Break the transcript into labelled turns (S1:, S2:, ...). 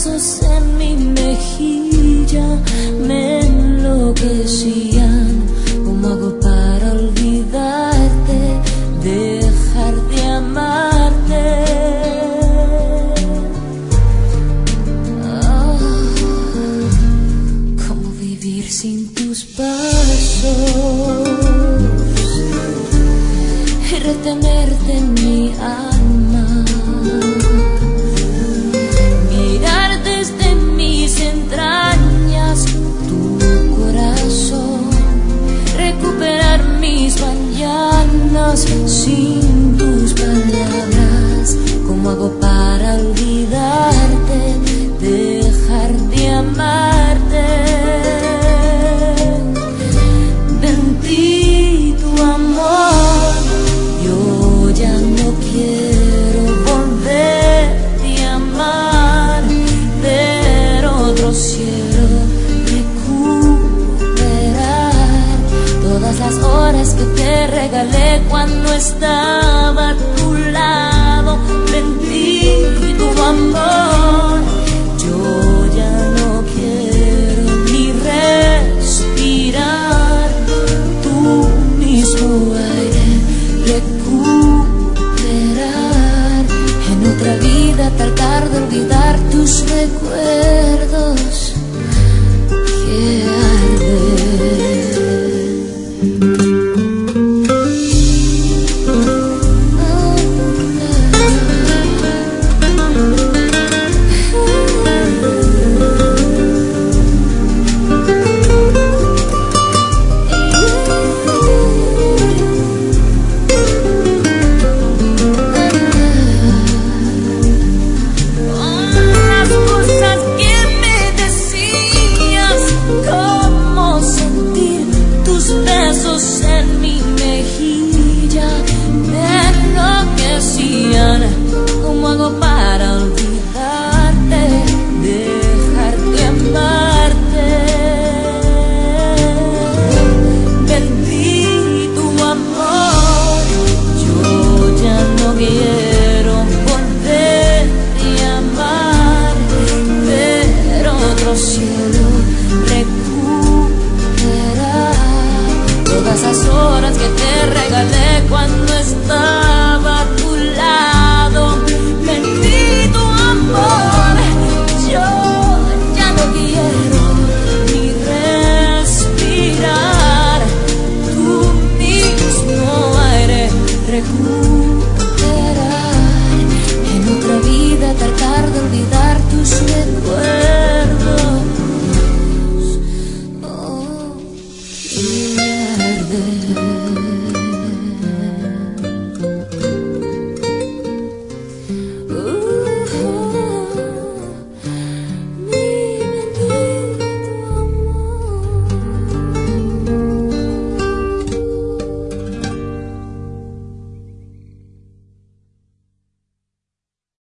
S1: besos en mi mejilla me enloquecían. ¿Cómo hago para olvidarte, dejar de amarte? ¿Cómo vivir sin tus pasos y retenerte en mi alma? Mirar desde mis entrañas tu corazón, recuperar mis mañanas sin tus palabras. ¿Cómo hago para olvidarte, dejar de amarte? Bendito amor, yo ya no quiero volverte a amar, pero otro cielo recuperar todas las horas que te regalé cuando estaba a tu lado. Bendito amor, yo ya no quiero ni respirar tu mismo aire, recuperar en otra vida, tratar de olvidar tus recuerdos. Quiero